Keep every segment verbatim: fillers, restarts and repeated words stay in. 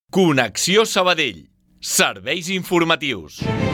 Connexió Sabadell. Serveis informatius.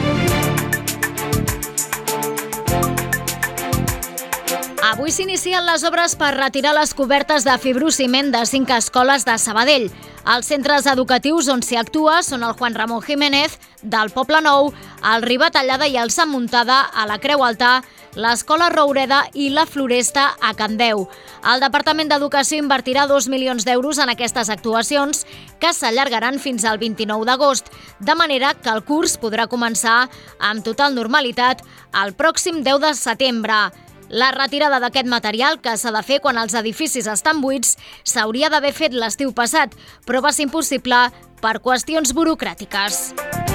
Avui s'inicien les obres per retirar les cobertes de fibrociment de cinc escoles de Sabadell. Els centres educatius on s'hi actua són el Juan Ramón Jiménez, del Poble Nou, el Riba Tallada i el Sant Muntada a la Creu Alta, l'Escola Roureda i la Floresta a Can Deu. El Departament d'Educació invertirà dos milions d'euros en aquestes actuacions que s'allargaran fins al vint-i-nou d'agost, de manera que el curs podrà començar amb total normalitat el pròxim deu de setembre. La retirada d'aquest material, que s'ha de fer quan els edificis estan buits, s'hauria d'haver fet l'estiu passat, però va ser impossible per qüestions burocràtiques.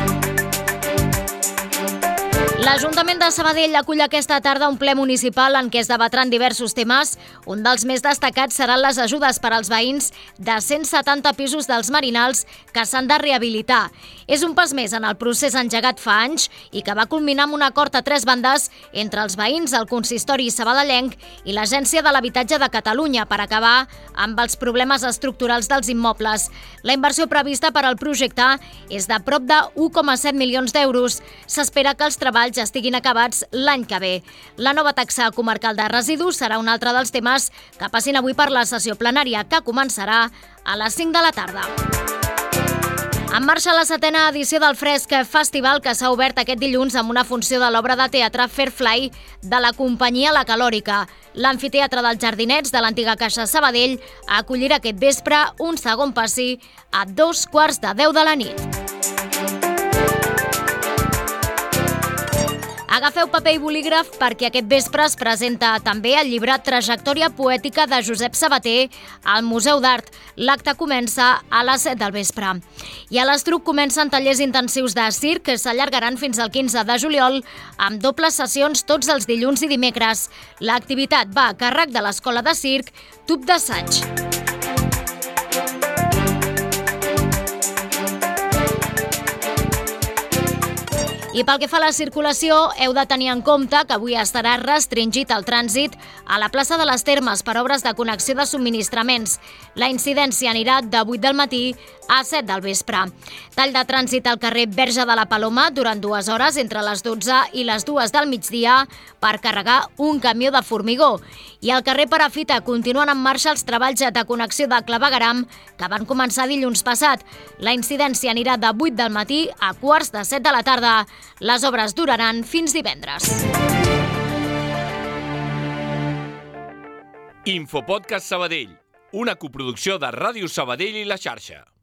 L'Ajuntament de Sabadell acull aquesta tarda un ple municipal en què es debatran diversos temes. Un dels més destacats seran les ajudes per als veïns de cent setanta pisos dels Marinals que s'han de rehabilitar. És un pas més en el procés engegat fa anys i que va culminar amb un acord a tres bandes entre els veïns, el consistori sabadellenc i l'Agència de l'Habitatge de Catalunya per acabar amb els problemes estructurals dels immobles. La inversió prevista per al projecte és de prop de u coma set milions d'euros. S'espera que els treballs ja estiguin acabats l'any que ve. La nova taxa comarcal de residus serà un altre dels temes que passin avui per la sessió plenària, que començarà a les cinc de la tarda. En marxa la setena edició del Fresc Festival, que s'ha obert aquest dilluns amb una funció de l'obra de teatre Fairfly de la companyia La Calòrica. L'amfiteatre dels Jardinets de l'antiga Caixa Sabadell acollirà aquest vespre un segon passi a dos quarts de deu de la nit. Agafeu paper i bolígraf perquè aquest vespre es presenta també el llibre Trajectòria poètica de Josep Sabater al Museu d'Art. L'acte comença a les set del vespre. I a l'Estruc comencen tallers intensius de circ que s'allargaran fins al quinze de juliol amb dobles sessions tots els dilluns i dimecres. L'activitat va a càrrec de l'Escola de Circ Tub d'Assaig. I pel que fa a la circulació, heu de tenir en compte que avui estarà restringit el trànsit a la plaça de les Termes per obres de connexió de subministraments. La incidència anirà de vuit del matí a set del vespre. Tall de trànsit al carrer Verge de la Paloma durant dues hores entre les dotze i les dues del migdia per carregar un camió de formigó. I al carrer Perafita continuen en marxa els treballs de connexió de clavegueram que van començar dilluns passat. La incidència anirà de vuit del matí a quarts de set de la tarda. Les obres duraran fins divendres. Infopodcast Sabadell, una coproducció de Ràdio Sabadell i La Xarxa.